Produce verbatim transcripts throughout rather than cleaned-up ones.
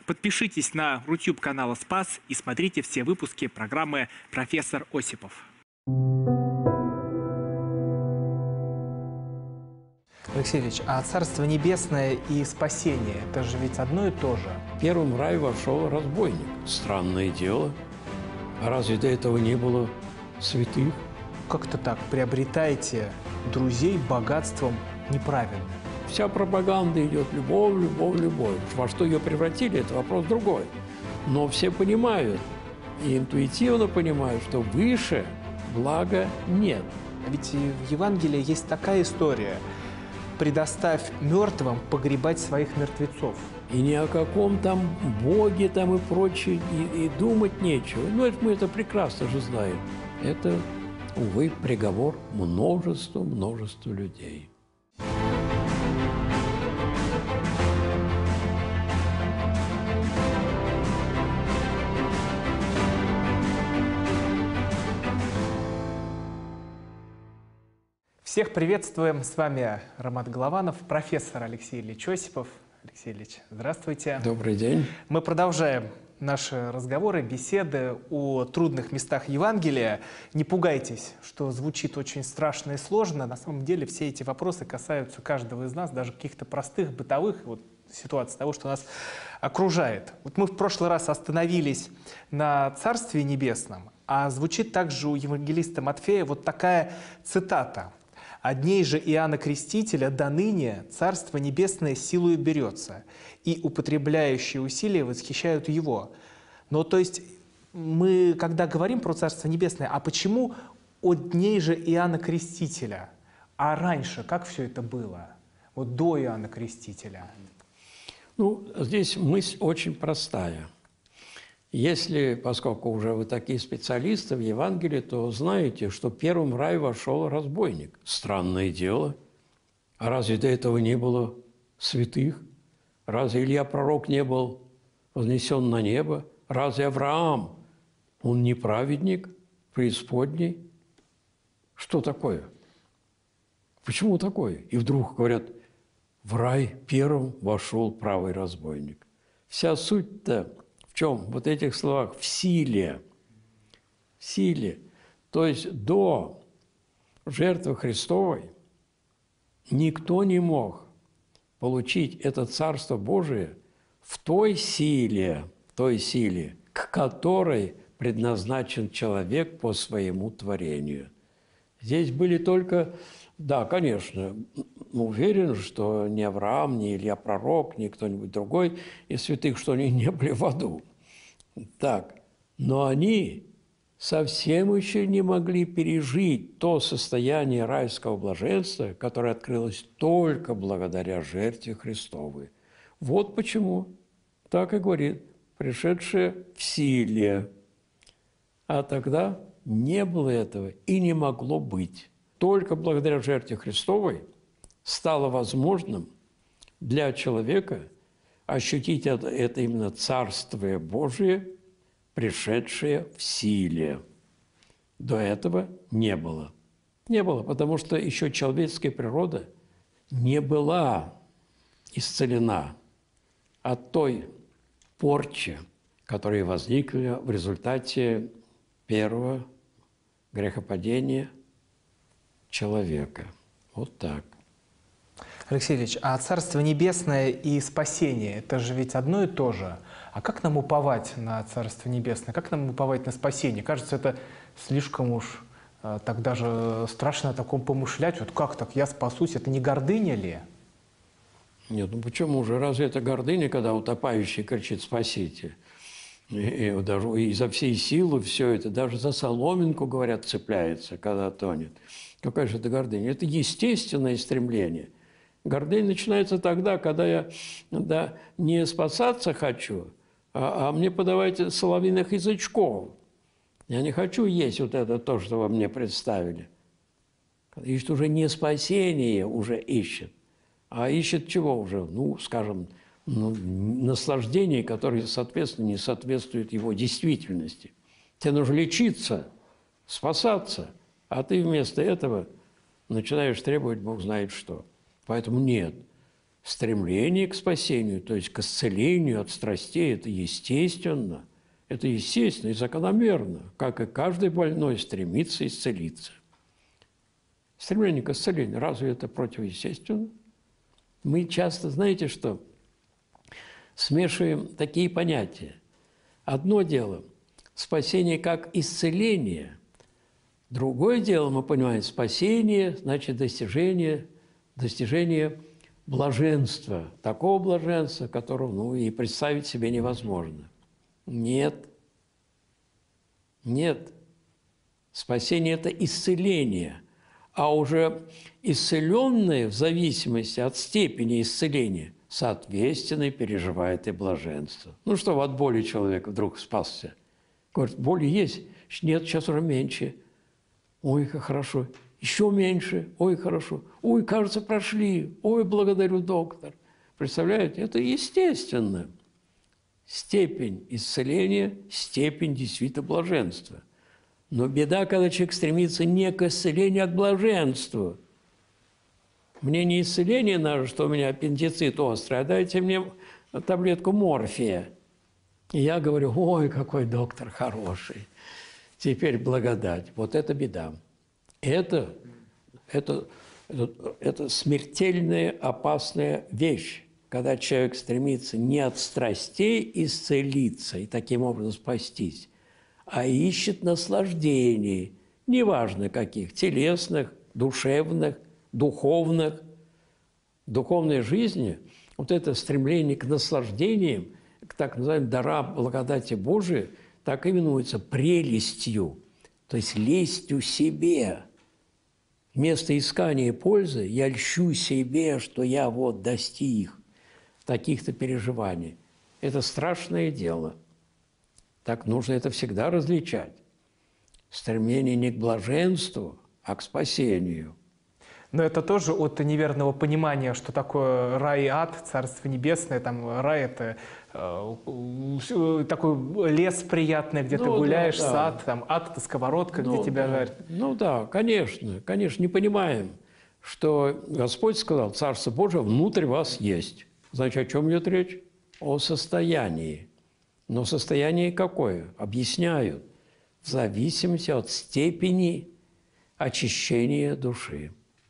Подпишитесь на рутюб канала «Спас» и смотрите все выпуски программы «Профессор Осипов». Алексей Ильич, а Царство Небесное и спасение – это же ведь одно и то же? Первым в рай вошел разбойник. Странное дело. А разве до этого не было святых? Как-то так приобретаете друзей богатством неправильным. Вся пропаганда идет любовь, любовь, любовь. Во что ее превратили, это вопрос другой. Но все понимают и интуитивно понимают, что выше блага нет. Ведь и в Евангелии есть такая история: предоставь мертвым погребать своих мертвецов. И ни о каком там Боге там и прочее и, и думать нечего. Ну, это мы это прекрасно же знаем. Это, увы, приговор множеству-множеству людей. Всех приветствуем. С вами Роман Голованов, профессор Алексей Ильич Осипов. Алексей Ильич, здравствуйте. Добрый день. Мы продолжаем наши разговоры, беседы о трудных местах Евангелия. Не пугайтесь, что звучит очень страшно и сложно. На самом деле все эти вопросы касаются каждого из нас, даже каких-то простых бытовых вот, ситуаций, того, что нас окружает. Вот мы в прошлый раз остановились на Царстве Небесном, а звучит также у евангелиста Матфея вот такая цитата. «От дней же Иоанна Крестителя до ныне Царство Небесное силою берется, и употребляющие усилия восхищают его». Но то есть мы, когда говорим про Царство Небесное, а почему от дней же Иоанна Крестителя? А раньше как все это было? Вот до Иоанна Крестителя. Ну, здесь мысль очень простая. Если, поскольку уже вы такие специалисты в Евангелии, то знаете, что первым в рай вошел разбойник. Странное дело. А разве до этого не было святых? Разве Илья пророк не был вознесен на небо? Разве Авраам, он не праведник, преисподней? Что такое? Почему такое? И вдруг говорят, в рай первым вошел правый разбойник. Вся суть-то в чем? Вот этих словах в силе. В силе. То есть до жертвы Христовой никто не мог получить это Царство Божие в той силе, той силе, к которой предназначен человек по своему творению. Здесь были только, да, конечно, уверен, что ни Авраам, ни Илья пророк, ни кто-нибудь другой из святых, что они не были в аду. Так, но они совсем еще не могли пережить то состояние райского блаженства, которое открылось только благодаря жертве Христовой. Вот почему, так и говорит, пришедшие в силе. А тогда не было этого и не могло быть. Только благодаря жертве Христовой стало возможным для человека ощутить это, это именно Царствие Божие, пришедшее в силе. До этого не было. Не было, потому что еще человеческая природа не была исцелена от той порчи, которая возникла в результате первого грехопадения человека. Вот так. Алексей Ильич, а Царство Небесное и спасение – это же ведь одно и то же. А как нам уповать на Царство Небесное? Как нам уповать на спасение? Кажется, это слишком уж э, так даже страшно о таком помышлять. Вот как так, я спасусь, это не гордыня ли? Нет, ну почему же? Разве это гордыня, когда утопающий кричит «спасите»? И, и даже изо всей силы все это, даже за соломинку, говорят, цепляется, когда тонет. Какая же это гордыня? Это естественное стремление. Гордыня начинается тогда, когда я да, не спасаться хочу, а, а мне подавайте соловьиных язычков. Я не хочу есть вот это то, что вы мне представили. Ищет уже не спасение, уже ищет, а ищет чего уже? Ну, скажем, ну, наслаждение, которое, соответственно, не соответствует его действительности. Тебе нужно лечиться, спасаться, а ты вместо этого начинаешь требовать Бог знает что. Поэтому нет. Стремление к спасению, то есть к исцелению от страстей, это естественно. Это естественно и закономерно, как и каждый больной стремится исцелиться. Стремление к исцелению, разве это противоестественно? Мы часто, знаете что, смешиваем такие понятия. Одно дело – спасение как исцеление. Другое дело, мы понимаем, спасение, значит, достижение, достижение блаженства. Такого блаженства, которого ну, и представить себе невозможно. Нет. Нет. Спасение – это исцеление. А уже исцеленное, в зависимости от степени исцеления, соответственно, переживает и блаженство. Ну что, от боли человек вдруг спасся. Говорит, боли есть? Нет, сейчас уже меньше. Ой, как хорошо. Еще меньше. Ой, хорошо. Ой, кажется, прошли. Ой, благодарю, доктор. Представляете? Это естественно. Степень исцеления, степень действительно блаженства. Но беда, когда человек стремится не к исцелению, а к блаженству. Мне не исцеление надо, что у меня аппендицит острый, а дайте мне таблетку морфия. И я говорю, ой, какой доктор хороший. Теперь благодать. Вот это беда. Это, это, это, это смертельная, опасная вещь, когда человек стремится не от страстей исцелиться и таким образом спастись, а ищет наслаждений, неважно каких, телесных, душевных, духовных. В духовной жизни вот это стремление к наслаждениям, к так называемым дарам благодати Божией, так именуется прелестью, то есть лестью себе. Вместо искания пользы я льщу себе, что я вот достиг таких-то переживаний. Это страшное дело. Так нужно это всегда различать. Стремление не к блаженству, а к спасению. Но это тоже от неверного понимания, что такое рай и ад, Царство Небесное. Там рай – это э, такой лес приятный, где ну, ты гуляешь, да, сад, да. Там ад – это сковородка, ну, где тебя да. жарят. Ну да, конечно, конечно, не понимаем, что Господь сказал, Царство Божие внутрь вас есть. Значит, о чем идет речь? О состоянии. Но состояние какое? Объясняют. В зависимости от степени очищения души.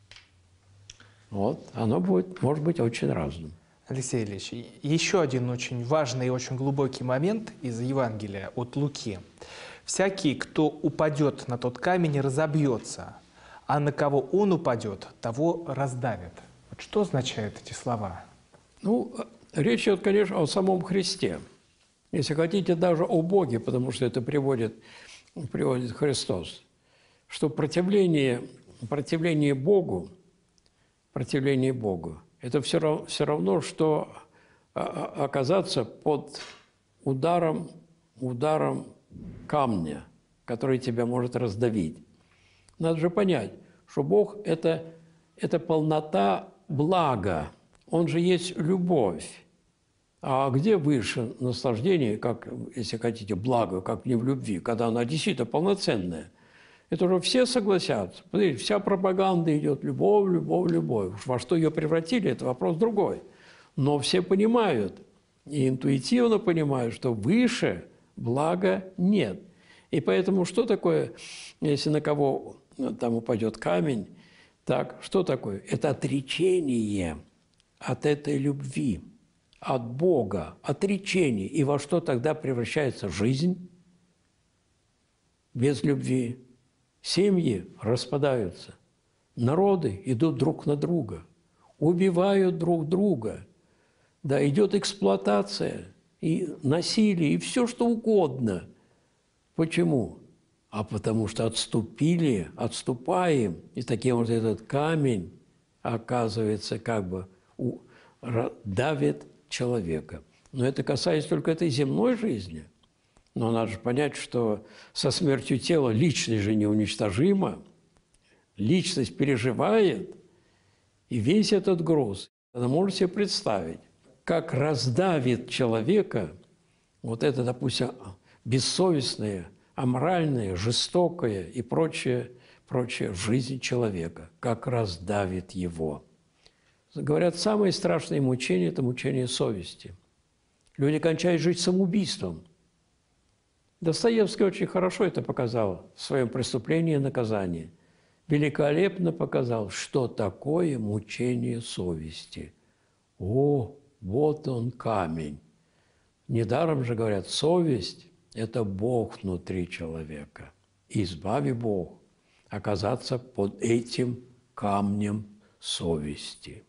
Вот, оно будет, может быть очень разным. Алексей Ильич, еще один очень важный и очень глубокий момент из Евангелия от Луки. «Всякий, кто упадет на тот камень, разобьется, а на кого он упадет, того раздавит». Вот что означают эти слова? Ну, речь идет, конечно, о самом Христе. Если хотите, даже о Боге, потому что это приводит, приводит Христос. Что противление, противление Богу, противление Богу, это все равно, все равно, что оказаться под ударом, ударом камня, который тебя может раздавить. Надо же понять, что Бог – это, это полнота блага, Он же есть любовь. А где выше наслаждение, как, если хотите, благо, как не в любви, когда она действительно полноценная? Это уже все согласятся. Смотрите, вся пропаганда идет любовь, любовь, любовь. Уж во что ее превратили, это вопрос другой. Но все понимают, и интуитивно понимают, что выше блага нет. И поэтому что такое, если на кого там упадет камень, так, что такое? Это отречение от этой любви, от Бога, отречение. И во что тогда превращается жизнь без любви? Семьи распадаются, народы идут друг на друга, убивают друг друга. Да, идет эксплуатация, и насилие, и все, что угодно. Почему? А потому что отступили, отступаем, и таким вот этот камень, оказывается, как бы у, давит человека. Но это касается только этой земной жизни. Но надо же понять, что со смертью тела личность же неуничтожима, личность переживает, и весь этот груз, она может себе представить, как раздавит человека вот это, допустим, бессовестное, аморальное, жестокое и прочее, прочее жизнь человека, как раздавит его. Говорят, самое страшное мучение – это мучение совести. Люди кончают жить самоубийством. Достоевский очень хорошо это показал в своем «Преступлении и наказании». Великолепно показал, что такое мучение совести. О, вот он камень. Недаром же говорят, совесть – это Бог внутри человека. Избави Бог оказаться под этим камнем совести.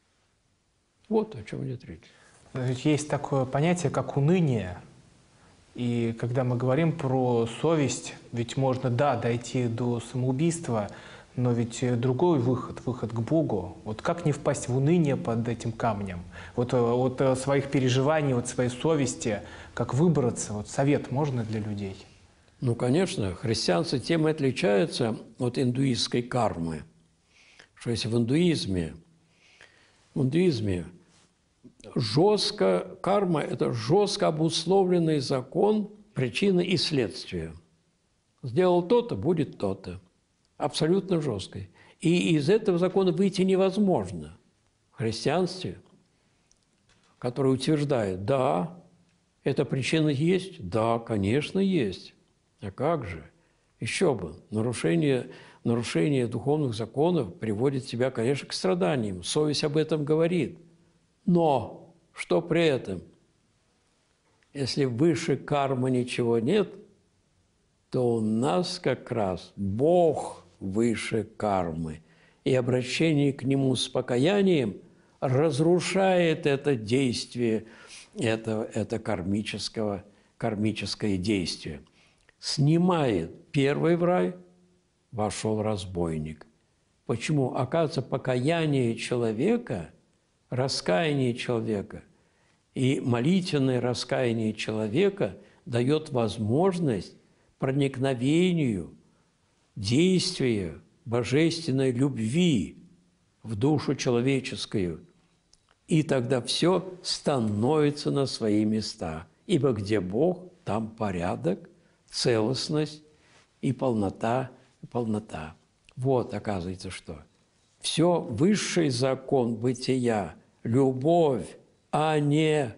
Вот о чем идет речь. Есть такое понятие, как уныние. И когда мы говорим про совесть, ведь можно, да, дойти до самоубийства, но ведь другой выход, выход к Богу. Вот как не впасть в уныние под этим камнем? Вот от своих переживаний, от своей совести, как выбраться? Вот совет можно для людей? Ну, конечно, христианство тем и отличается от индуистской кармы, что если в индуизме, в индуизме жестко, карма – это жестко обусловленный закон причины и следствия. Сделал то-то, будет то-то. Абсолютно жесткой. И из этого закона выйти невозможно. В христианстве, которое утверждает, да, эта причина есть, да, конечно, есть. А как же? Еще бы. Нарушение, нарушение духовных законов приводит тебя, конечно, к страданиям. Совесть об этом говорит. Но что при этом? Если выше кармы ничего нет, то у нас как раз Бог выше кармы. И обращение к Нему с покаянием разрушает это действие, это, это кармического, кармическое действие. Снимает первый в рай, вошел разбойник. Почему? Оказывается, покаяние человека, раскаяние человека и молитвенное раскаяние человека дает возможность проникновению, действия божественной любви в душу человеческую. И тогда все становится на свои места. Ибо где Бог, там порядок, целостность и полнота, и полнота. Вот, оказывается, что. Все высший закон бытия – любовь, а не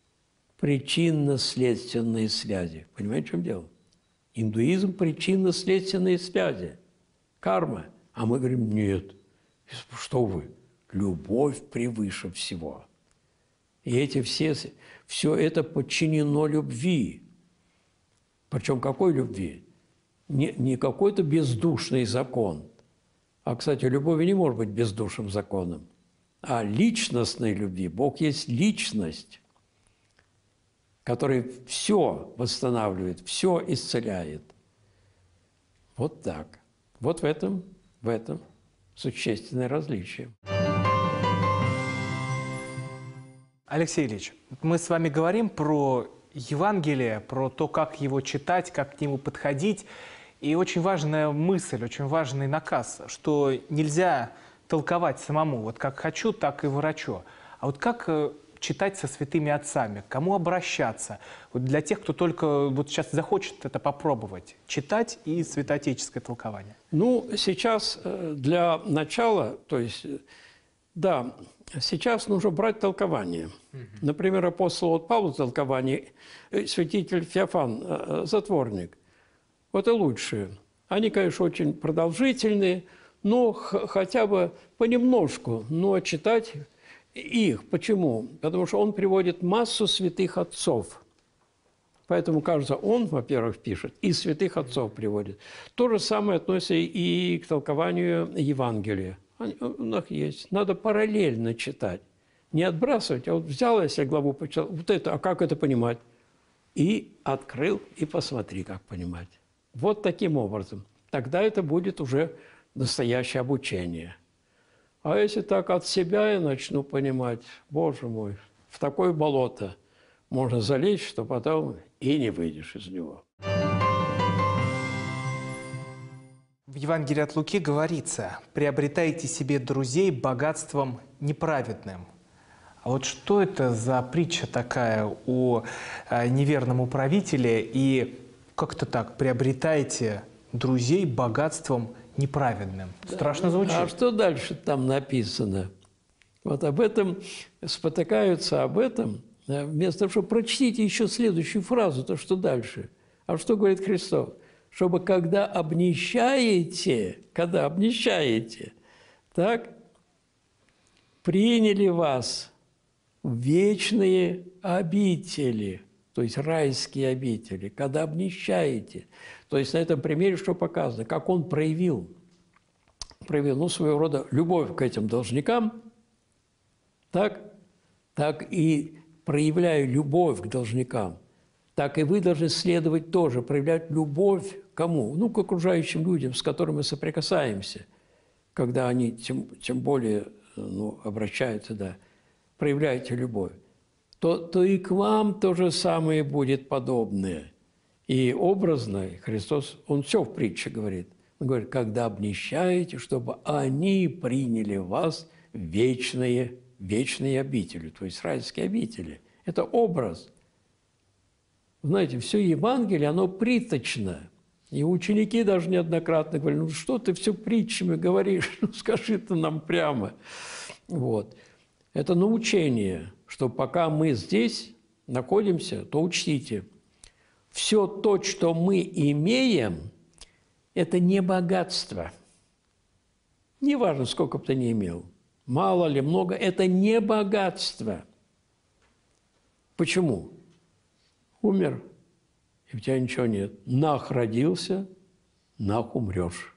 причинно-следственные связи. Понимаете, в чем дело? Индуизм – причинно-следственные связи, карма. А мы говорим, нет, что вы, любовь превыше всего. И эти все, все это подчинено любви. Причем какой любви? Не, не какой-то бездушный закон. А, кстати, любовь не может быть бездушным законом. А личностной любви. Бог есть личность, который все восстанавливает, все исцеляет. Вот так. Вот в этом, в этом существенное различие. Алексей Ильич, мы с вами говорим про Евангелие, про то, как его читать, как к нему подходить. И очень важная мысль, очень важный наказ, что нельзя толковать самому. Вот как хочу, так и ворочу. А вот как читать со святыми отцами? К кому обращаться? Вот для тех, кто только вот сейчас захочет это попробовать. Читать и святоотеческое толкование. Ну, сейчас для начала, то есть, да, сейчас нужно брать толкование. Угу. Например, апостол от Павла толкование, святитель Феофан, затворник. Вот и лучшие. Они, конечно, очень продолжительные, но хотя бы понемножку, но читать их. Почему? Потому что он приводит массу святых отцов. Поэтому, кажется, он, во-первых, пишет, и святых отцов приводит. То же самое относится и к толкованию Евангелия. Они, у нас есть. Надо параллельно читать. Не отбрасывать, а вот взял, если главу почитал, вот это, а как это понимать? И открыл, и посмотри, как понимать. Вот таким образом. Тогда это будет уже настоящее обучение. А если так от себя я начну понимать, Боже мой, в такое болото можно залечь, что потом и не выйдешь из него. В Евангелии от Луки говорится: «Приобретайте себе друзей богатством неправедным». А вот что это за притча такая о неверном управителе и как-то так приобретаете друзей богатством неправедным? Страшно звучит. А что дальше там написано? Вот об этом спотыкаются, об этом, вместо того, чтобы прочтите еще следующую фразу, то, что дальше. А что говорит Христос? Чтобы когда обнищаете, когда обнищаете, так, приняли вас в вечные обители, то есть райские обители, когда обнищаете. То есть на этом примере что показано? Как он проявил, проявил ну, своего рода любовь к этим должникам, так, так и проявляя любовь к должникам, так и вы должны следовать тоже, проявлять любовь к кому? Ну, к окружающим людям, с которыми мы соприкасаемся, когда они тем, тем более ну, обращаются, да, проявляйте любовь, то, то и к вам то же самое будет подобное. И образно Христос, Он все в притче говорит. Он говорит, когда обнищаете, чтобы они приняли вас в вечные, вечные обители, то есть райские обители. Это образ. Знаете, все Евангелие, оно приточно. И ученики даже неоднократно говорили, ну что ты все притчами говоришь, ну скажи ты нам прямо. Вот. Это научение, что пока мы здесь находимся, то учтите, все то, что мы имеем, это не богатство. Неважно, сколько бы ты ни имел, мало ли, много, это не богатство. Почему? Умер, и у тебя ничего нет. Нах родился, нах умрешь.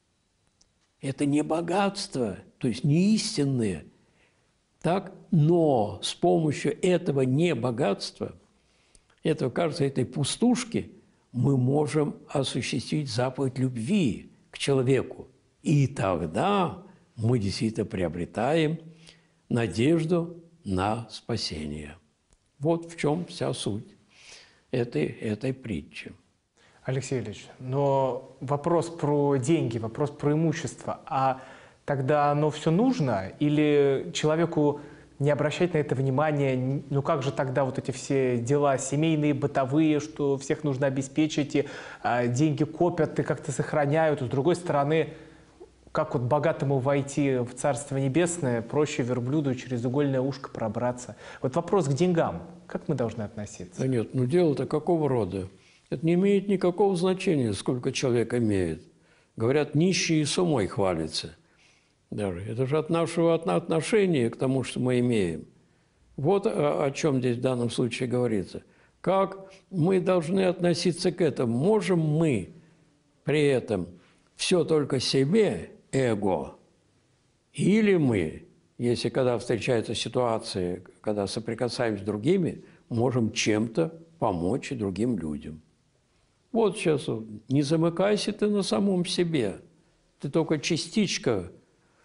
Это не богатство, то есть не истинное. Так? Но с помощью этого небогатства, этого, кажется, этой пустушки, мы можем осуществить заповедь любви к человеку. И тогда мы действительно приобретаем надежду на спасение. Вот в чем вся суть этой, этой притчи. Алексей Ильич, но вопрос про деньги, вопрос про имущество, а тогда оно все нужно? Или человеку не обращать на это внимания? Ну как же тогда вот эти все дела семейные, бытовые, что всех нужно обеспечить, и а, деньги копят и как-то сохраняют. С другой стороны, как вот богатому войти в Царство Небесное, проще верблюду через игольное ушко пробраться. Вот вопрос к деньгам. Как мы должны относиться? Да нет, ну дело-то какого рода? Это не имеет никакого значения, сколько человек имеет. Говорят, нищий и с умой хвалится. Даже. Это же от нашего отношения к тому, что мы имеем. Вот о, о чем здесь в данном случае говорится. Как мы должны относиться к этому? Можем мы при этом все только себе, эго, или мы, если когда встречаются ситуации, когда соприкасаемся с другими, можем чем-то помочь другим людям. Вот сейчас не замыкайся ты на самом себе. Ты только частичка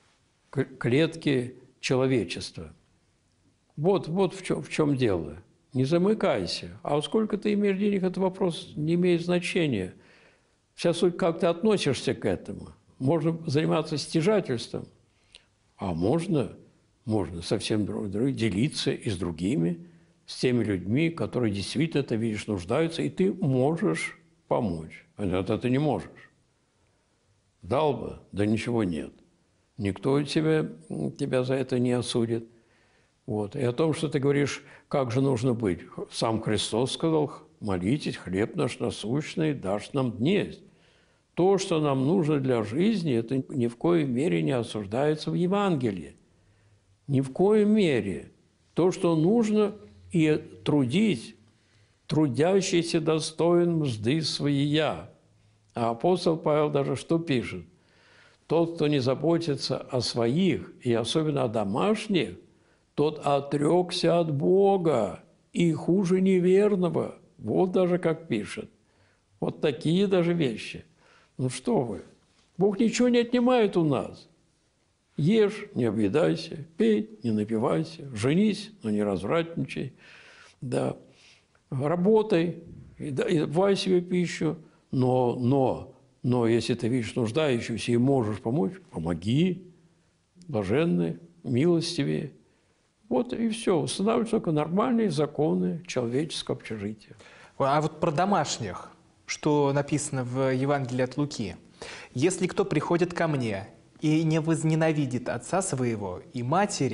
клетки человечества. Вот, вот в чем, в чем дело. Не замыкайся. А сколько ты имеешь денег, это вопрос не имеет значения. Вся суть, как ты относишься к этому. Можно заниматься стяжательством, а можно, можно совсем другое, делиться и с другими, с теми людьми, которые действительно, ты видишь, нуждаются, и ты можешь помочь. А это ты не можешь. Дал бы, да ничего нет. Никто тебя, тебя за это не осудит. Вот. И о том, что ты говоришь, как же нужно быть. Сам Христос сказал, молитесь, хлеб наш насущный дашь нам днесь. То, что нам нужно для жизни, это ни в коей мере не осуждается в Евангелии. Ни в коей мере. То, что нужно и трудить, трудящийся достоин мзды своя. А апостол Павел даже что пишет? Тот, кто не заботится о своих, и особенно о домашних, тот отрекся от Бога и хуже неверного. Вот даже как пишет. Вот такие даже вещи. Ну что вы, Бог ничего не отнимает у нас. Ешь, не объедайся, пей, не напивайся, женись, но не развратничай, да. Работай, и давай себе пищу, но, но, но если ты видишь нуждающуюся и можешь помочь, помоги, блаженный, милостивее. Вот и все, устанавливаются только нормальные законы человеческого общежития. А вот про домашних, что написано в Евангелии от Луки. «Если кто приходит ко мне и не возненавидит отца своего и матери,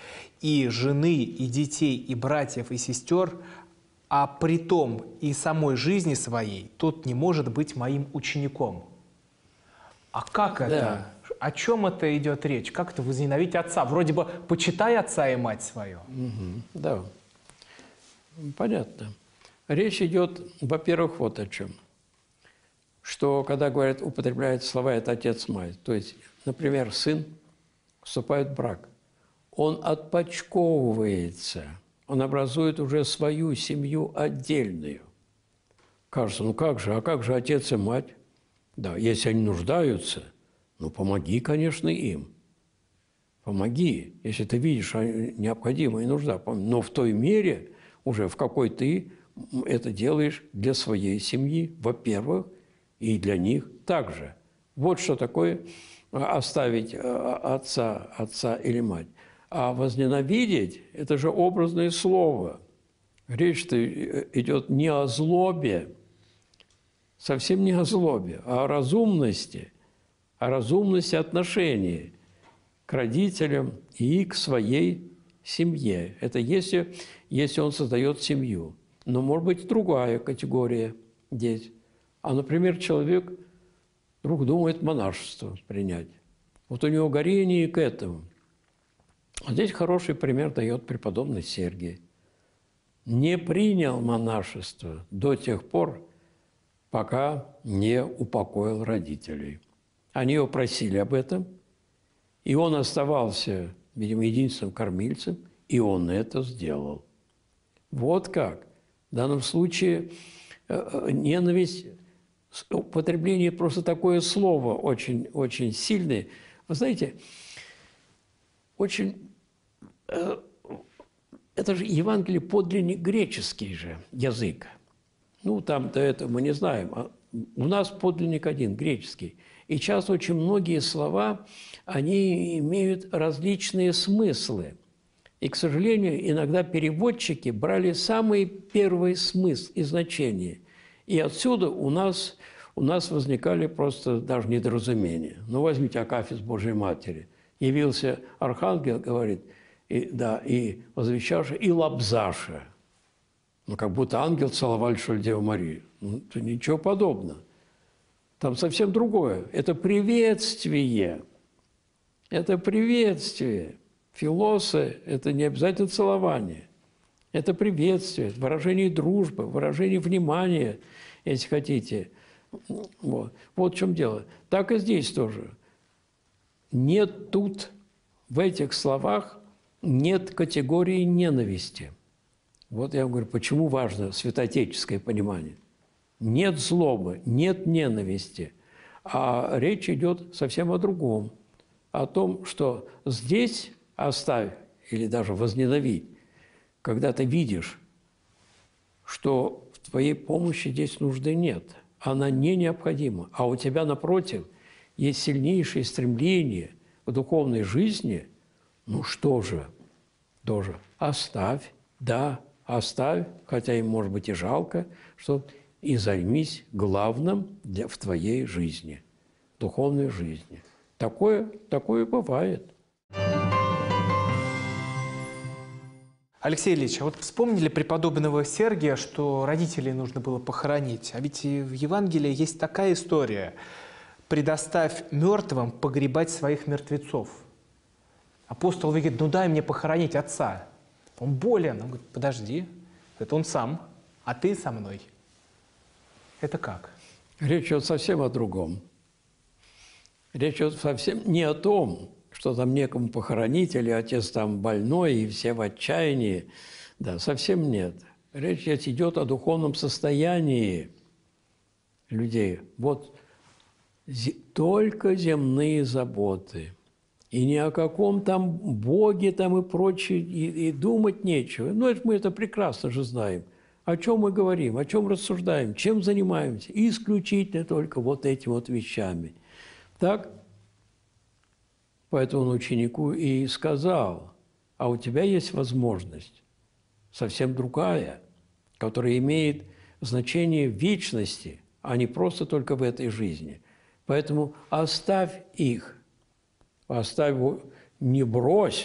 и жены, и детей, и братьев, и сестер, а при том и самой жизни своей, тот не может быть моим учеником. А как это? Да. О чем это идет речь? Как это возненавидеть отца? Вроде бы почитай отца и мать свою. Угу, да, понятно. Речь идет, во-первых, вот о чем. Что, когда говорят, употребляют слова «это отец-мать», то есть, например, сын вступает в брак, он отпочковывается, он образует уже свою семью отдельную. Кажется, ну как же, а как же отец и мать? Да, если они нуждаются, ну помоги, конечно, им. Помоги, если ты видишь необходимая нужда. Но в той мере, уже в какой ты это делаешь для своей семьи, во-первых, и для них также. Вот что такое оставить отца, отца или мать. А возненавидеть – это же образное слово. Речь-то идет не о злобе, совсем не о злобе, а о разумности, о разумности отношений к родителям и к своей семье. Это если, если он создает семью. Но может быть другая категория здесь. А, например, человек вдруг думает монашество принять. Вот у него горение к этому. А здесь хороший пример дает преподобный Сергий. Не принял монашество до тех пор, пока не упокоил родителей. Они его просили об этом, и он оставался, видимо, единственным кормильцем, и он это сделал. Вот как. В данном случае ненависть, употребление просто такое слово очень, очень сильное. Вы знаете, очень... Это же Евангелие подлинный греческий же язык. Ну, там-то это мы не знаем. А у нас подлинник один, греческий. И часто очень многие слова, они имеют различные смыслы. И, к сожалению, иногда переводчики брали самый первый смысл и значение. И отсюда у нас, у нас возникали просто даже недоразумения. Ну, возьмите Акафист Божией Матери. Явился архангел, говорит, и, да, и возвещавший, и лобзаша. Ну, как будто ангел целовали, что ли, Деву Марию. Ну, это ничего подобного. Там совсем другое. Это приветствие. Это приветствие. Филосы – это не обязательно целование. Это приветствие, выражение дружбы, выражение внимания, если хотите. Вот, вот в чем дело. Так и здесь тоже. Нет тут, в этих словах, нет категории ненависти. Вот я вам говорю, почему важно святоотеческое понимание. Нет злобы, нет ненависти. А речь идет совсем о другом. О том, что здесь оставь или даже возненавидь, когда ты видишь, что в твоей помощи здесь нужды нет, она не необходима, а у тебя, напротив, есть сильнейшее стремление в духовной жизни, ну что же, тоже оставь, да, оставь, хотя им, может быть, и жалко, что и займись главным для, в твоей жизни, духовной жизни. Такое, такое бывает. Алексей Ильич, а вот вспомнили преподобного Сергия, что родителей нужно было похоронить. А ведь и в Евангелии есть такая история. «Предоставь мертвым погребать своих мертвецов». Апостол говорит, ну дай мне похоронить отца. Он болен. Он говорит, подожди, это он сам, а ты со мной. Это как? Речь идет совсем о другом. Речь идет совсем не о том, что там некому похоронить, или отец там больной, и все в отчаянии. Да, совсем нет. Речь идет о духовном состоянии людей. Вот только земные заботы. И ни о каком там Боге там и прочее, и, и думать нечего. Ну, это мы это прекрасно же знаем. О чем мы говорим, о чем рассуждаем, чем занимаемся. И исключительно только вот этими вот вещами. Так? Поэтому он ученику и сказал, а у тебя есть возможность совсем другая, которая имеет значение в вечности, а не просто только в этой жизни. Поэтому оставь их, оставь, не брось,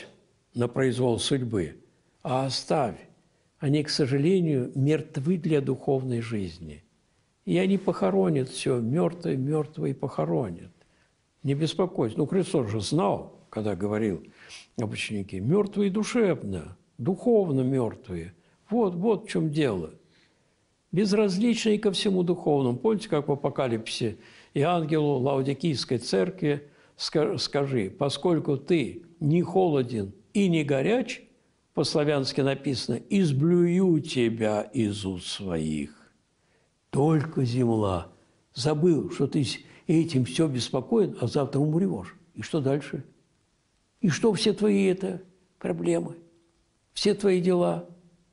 на произвол судьбы, а оставь. Они, к сожалению, мертвы для духовной жизни. И они похоронят все, мертвые, мертвые похоронят. Не беспокойся. Ну, Христос же знал, когда говорил об ученике, мертвые душевно, духовно мертвые. Вот, вот в чем дело. Безразличные ко всему духовному. Помните, как в Апокалипсисе и ангелу Лаодикийской церкви скажи, поскольку ты не холоден и не горяч, по-славянски написано, изблюю тебя из уст своих. Только земла. Забыл, что ты этим все беспокоен, а завтра умрешь. И что дальше? И что все твои это проблемы? Все твои дела?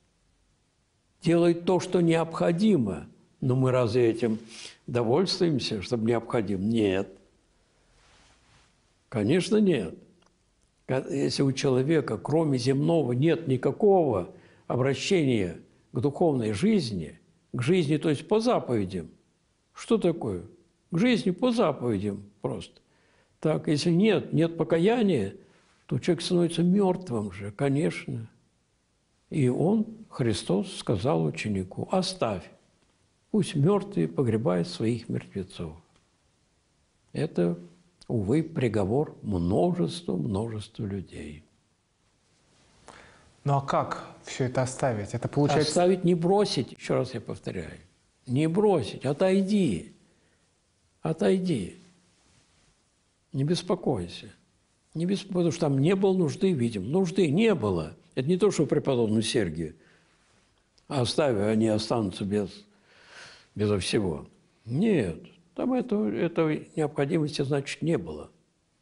Делай то, что необходимо. Но мы разве этим довольствуемся, чтобы необходимо? Нет. Конечно, нет. Если у человека, кроме земного, нет никакого обращения к духовной жизни, к жизни, то есть по заповедям. Что такое? К жизни по заповедям просто. Так, если нет, нет покаяния, то человек становится мертвым же, конечно. И он, Христос, сказал ученику, оставь, пусть мертвые погребают своих мертвецов. Это, увы, приговор множеству-множеству людей. Ну а как все это оставить? Это получается... Оставить, не бросить, еще раз я повторяю. Не бросить, отойди. Отойди. Не беспокойся. Не беспокойся, потому что там не было нужды, видим. Нужды не было. Это не то, что преподобному Сергию. Оставив, они останутся без, безо всего. Нет. Там этого, этой необходимости, значит, не было.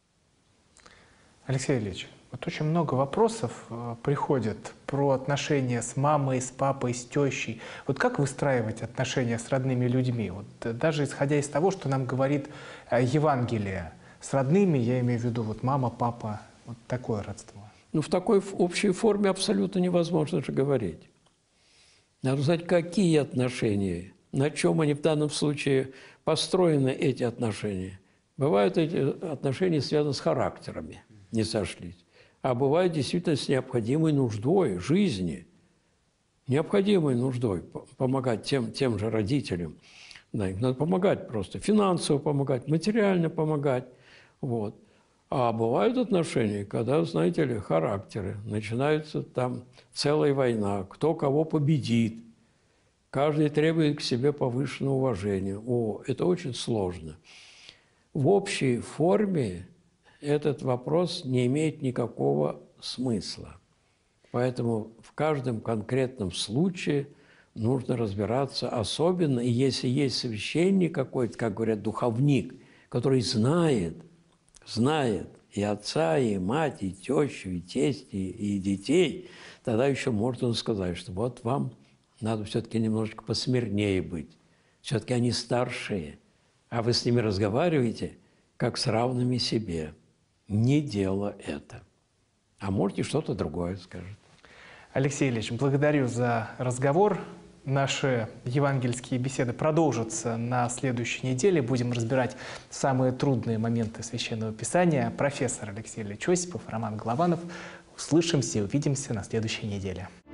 Алексей Ильич, вот очень много вопросов э, приходит про отношения с мамой, с папой, с тещей. Вот как выстраивать отношения с родными людьми? Вот, э, даже исходя из того, что нам говорит э, Евангелие. С родными, я имею в виду, вот мама, папа, вот такое родство. Ну, в такой общей форме абсолютно невозможно же говорить. Надо знать, какие отношения, на чем они в данном случае построены, эти отношения. Бывают эти отношения связаны с характерами, не сошлись. А бывают действительно с необходимой нуждой жизни, необходимой нуждой помогать тем, тем же родителям. Да, им надо помогать просто, финансово помогать, материально помогать. Вот. А бывают отношения, когда, знаете ли, характеры. Начинается там целая война, кто кого победит. Каждый требует к себе повышенного уважения. О, это очень сложно. В общей форме этот вопрос не имеет никакого смысла. Поэтому в каждом конкретном случае нужно разбираться особенно. И если есть священник какой-то, как говорят, духовник, который знает, знает и отца, и мать, и тещу, и тесть, и, и детей, тогда еще можно сказать, что вот вам надо все-таки немножечко посмирнее быть. Все-таки они старшие, а вы с ними разговариваете, как с равными себе. Не дело это. А можете что-то другое скажет. Алексей Ильич, благодарю за разговор. Наши евангельские беседы продолжатся на следующей неделе. Будем разбирать самые трудные моменты Священного Писания. Профессор Алексей Ильич Осипов, Роман Голованов. Услышимся и увидимся на следующей неделе.